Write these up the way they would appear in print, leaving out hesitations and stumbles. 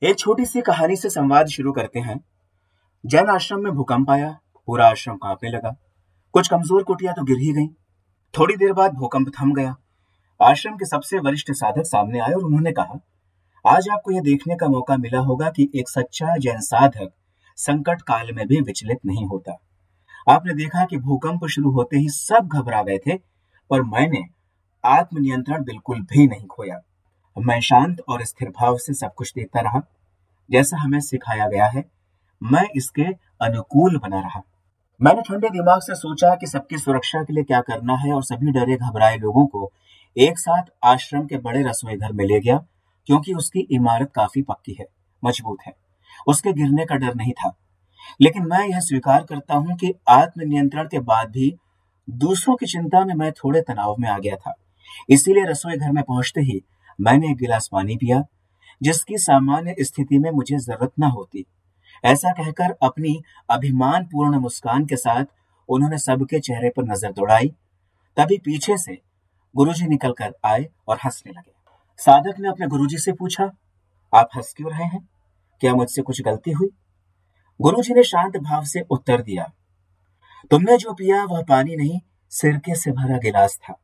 एक छोटी सी कहानी से संवाद शुरू करते हैं। जैन आश्रम में भूकंप आया, पूरा आश्रम कांपने लगा। कुछ कमजोर कुटिया तो गिर ही गईं। थोड़ी देर बाद भूकंप थम गया। आश्रम के सबसे वरिष्ठ साधक सामने आए और उन्होंने कहा, आज आपको यह देखने का मौका मिला होगा कि एक सच्चा जैन साधक संकट काल में भी विचलित नहीं होता। आपने देखा कि भूकंप शुरू होते ही सब घबरा गए थे, पर मैंने आत्मनियंत्रण बिल्कुल भी नहीं खोया। मैं शांत और स्थिर भाव से सब कुछ देखता रहा। जैसा हमें सिखाया गया है, मैं इसके अनुकूल बना रहा। मैंने ठंडे दिमाग से सोचा कि सबकी सुरक्षा के लिए क्या करना है और सभी डरे घबराए लोगों को एक साथ आश्रम के बड़े रसोई घर में ले गया, क्योंकि उसकी इमारत काफी पक्की है, मजबूत है। उसके गिरने का डर नहीं था। लेकिन मैं यह स्वीकार करता हूं कि आत्मनियंत्रण के बाद भी दूसरों की चिंता में मैं थोड़े तनाव में आ गया था। इसीलिए रसोई घर में पहुंचते ही मैंने एक गिलास पानी पिया, जिसकी सामान्य स्थिति में मुझे जरूरत न होती। ऐसा कहकर अपनी अभिमानपूर्ण मुस्कान के साथ उन्होंने सबके चेहरे पर नजर दौड़ाई। तभी पीछे से गुरुजी निकल कर आए और हंसने लगे। साधक ने अपने गुरुजी से पूछा, आप हंस क्यों रहे हैं? क्या मुझसे कुछ गलती हुई? गुरुजी ने शांत भाव से उत्तर दिया, तुमने जो पिया वह पानी नहीं, सिरके से भरा गिलास था।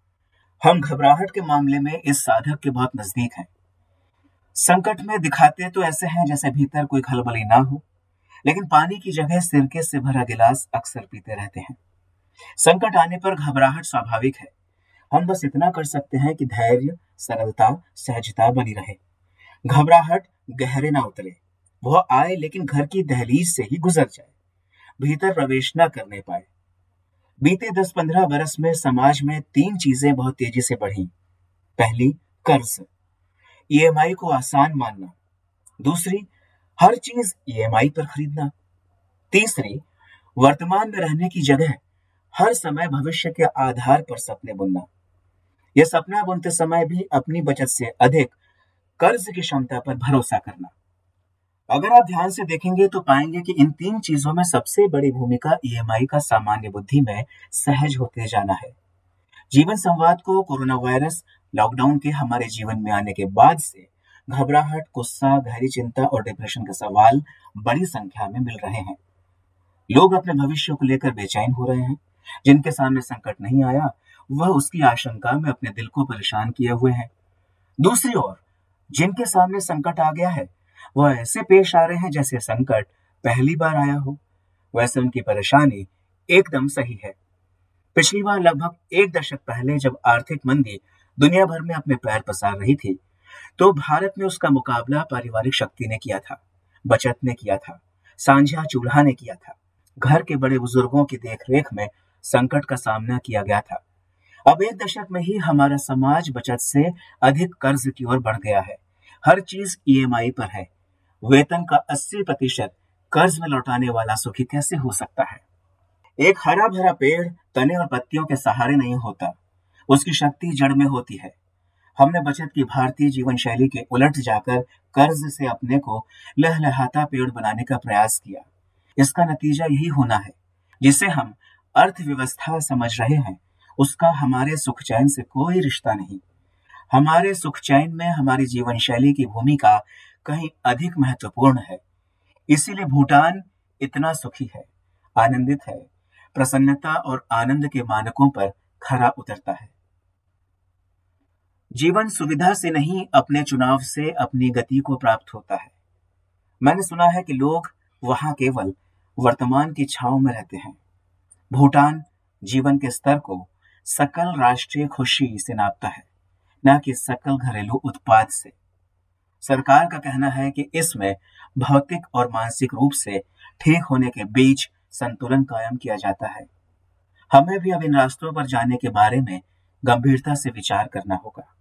हम घबराहट के मामले में इस साधक के बहुत नजदीक हैं। संकट में दिखाते तो ऐसे हैं जैसे भीतर कोई खलबली ना हो, लेकिन पानी की जगह सिरके से भरा गिलास अक्सर पीते रहते हैं। संकट आने पर घबराहट स्वाभाविक है। हम बस इतना कर सकते हैं कि धैर्य, सरलता, सहजता बनी रहे। घबराहट गहरे ना उतरे, वह आए लेकिन घर की दहलीज से ही गुजर जाए, भीतर प्रवेश न करने पाए। बीते 10-15 बरस में समाज में 3 चीजें बहुत तेजी से बढ़ी। पहली, कर्ज, ईएमआई को आसान मानना। दूसरी, हर चीज ईएमआई पर खरीदना। तीसरी, वर्तमान में रहने की जगह हर समय भविष्य के आधार पर सपने बुनना। यह सपना बुनते समय भी अपनी बचत से अधिक कर्ज की क्षमता पर भरोसा करना। अगर आप ध्यान से देखेंगे तो पाएंगे कि इन 3 चीजों में सबसे बड़ी भूमिका ईएमआई का सामान्य बुद्धि में सहज होते जाना है। जीवन संवाद को कोरोना वायरस लॉकडाउन के हमारे जीवन में आने के बाद से घबराहट, गुस्सा, गहरी चिंता और डिप्रेशन के सवाल बड़ी संख्या में मिल रहे हैं। लोग अपने भविष्य को लेकर बेचैन हो रहे हैं। जिनके सामने संकट नहीं आया, वह उसकी आशंका में अपने दिल को परेशान किए हुए हैं। दूसरी ओर जिनके सामने संकट आ गया है, वह ऐसे पेश आ रहे हैं जैसे संकट पहली बार आया हो। वैसे उनकी परेशानी एकदम सही है। पिछली बार लगभग 1 दशक पहले जब आर्थिक मंदी दुनिया भर में अपने पैर पसार रही थी, तो भारत में उसका मुकाबला पारिवारिक शक्ति ने किया था, बचत ने किया था, सांझा चूल्हा ने किया था, घर के बड़े बुजुर्गों की देखरेख में संकट का सामना किया गया था। अब 1 दशक में ही हमारा समाज बचत से अधिक कर्ज की ओर बढ़ गया है। हर चीज ईएमआई पर है। वेतन का 80% कर्ज में लौटाने वाला सुखी कैसे हो सकता है? एक हरा भरा पेड़ तने और पत्तियों के सहारे नहीं होता, उसकी शक्ति जड़ में होती है। हमने बचत की भारतीय जीवन शैली के उलट जाकर कर्ज से अपने को लहलहाता पेड़ बनाने का प्रयास किया। इसका नतीजा यही होना है। जिसे हम अर्थव्यवस्था समझ रहे हैं, उसका हमारे सुख चैन से कोई रिश्ता नहीं। हमारे सुख चैन में हमारी जीवन शैली की भूमिका कहीं अधिक महत्वपूर्ण है। इसीलिए भूटान इतना सुखी है, आनंदित है, प्रसन्नता और आनंद के मानकों पर खरा उतरता है। जीवन सुविधा से नहीं, अपने चुनाव से अपनी गति को प्राप्त होता है। मैंने सुना है कि लोग वहां केवल वर्तमान की छांव में रहते हैं। भूटान जीवन के स्तर को सकल राष्ट्रीय खुशी से नापता है, न कि सकल घरेलू उत्पाद से। सरकार का कहना है कि इसमें भौतिक और मानसिक रूप से ठीक होने के बीच संतुलन कायम किया जाता है। हमें भी अब इन रास्तों पर जाने के बारे में गंभीरता से विचार करना होगा।